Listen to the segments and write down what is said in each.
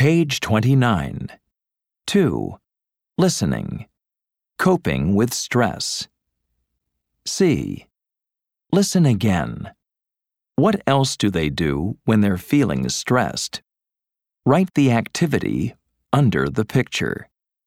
Page 29. 2. Listening. Coping with stress. C. Listen again. What else do they do when they're feeling stressed? Write the activity under the picture.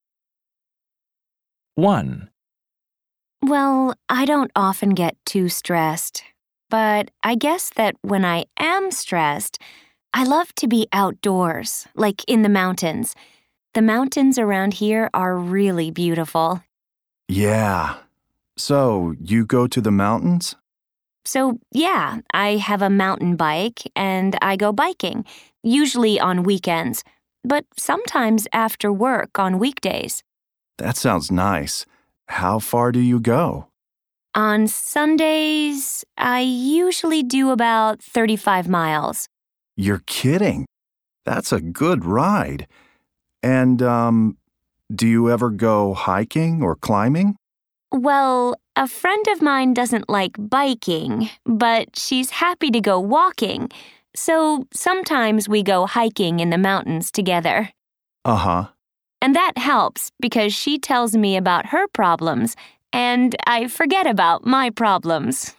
1. Well, I don't often get too stressed, but I guess that when I am stressed, I love to be outdoors, like in the mountains. The mountains around here are really beautiful. Yeah. So, you go to the mountains? So, yeah, I have a mountain bike and I go biking, usually on weekends, but sometimes after work on weekdays. That sounds nice. How far do you go? On Sundays, I usually do about 35 miles. You're kidding. That's a good ride. And, do you ever go hiking or climbing? Well, a friend of mine doesn't like biking, but she's happy to go walking, so sometimes we go hiking in the mountains together. Uh-huh. And that helps because she tells me about her problems, and I forget about my problems.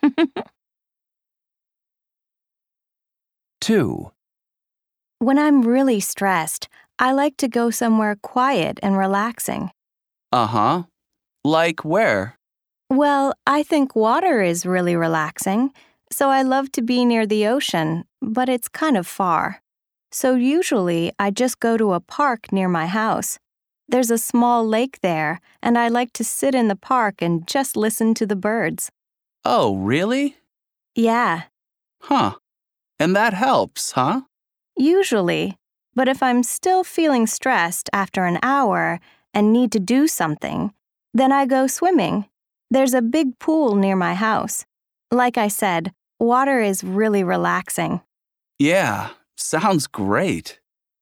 2. When I'm really stressed, I like to go somewhere quiet and relaxing. Uh-huh. Like where? Well, I think water is really relaxing, so I love to be near the ocean, but it's kind of far. So usually I just go to a park near my house. There's a small lake there, and I like to sit in the park and just listen to the birds. Oh, really? Yeah, Huh. And that helps, huh? usually. But if I'm still feeling stressed after an hour and need to do something, then I go swimming. There's a big pool near my house. Like I said, water is really relaxing. Yeah, sounds great.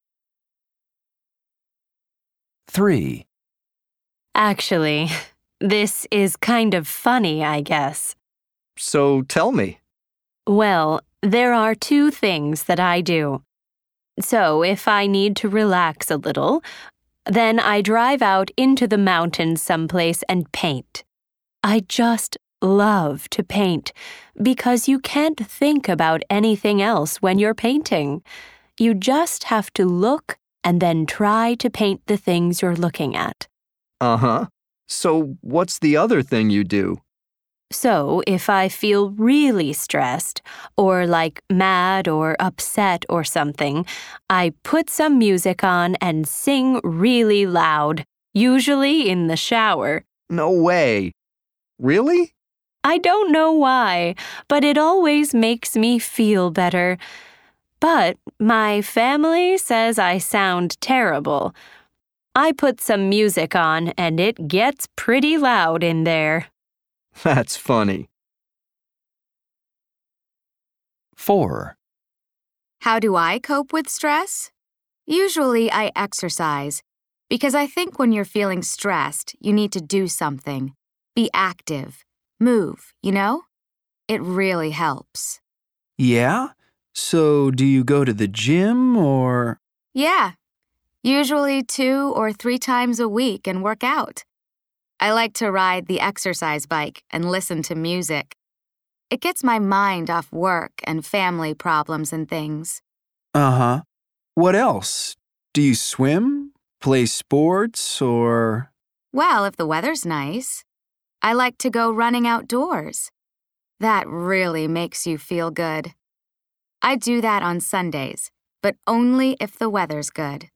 3. Actually, this is kind of funny, I guess. So tell me. Well, there are two things that I do. So if I need to relax a little, then I drive out into the mountains someplace and paint. I just love to paint because you can't think about anything else when you're painting. You just have to look and then try to paint the things you're looking at. Uh-huh. So what's the other thing you do? So if I feel really stressed or like mad or upset or something, I put some music on and sing really loud, usually in the shower. No way. Really? I don't know why, but it always makes me feel better. But my family says I sound terrible. I put some music on and it gets pretty loud in there. That's funny. 4. How do I cope with stress? Usually I exercise, because I think when you're feeling stressed, you need to do something. Be active. Move, you know? It really helps. Yeah? So do you go to the gym or? Yeah, usually 2 or 3 times a week and work out. I like to ride the exercise bike and listen to music. It gets my mind off work and family problems and things. Uh-huh. What else? Do you swim? Play sports or? Well, if the weather's nice, I like to go running outdoors. That really makes you feel good. I do that on Sundays, but only if the weather's good.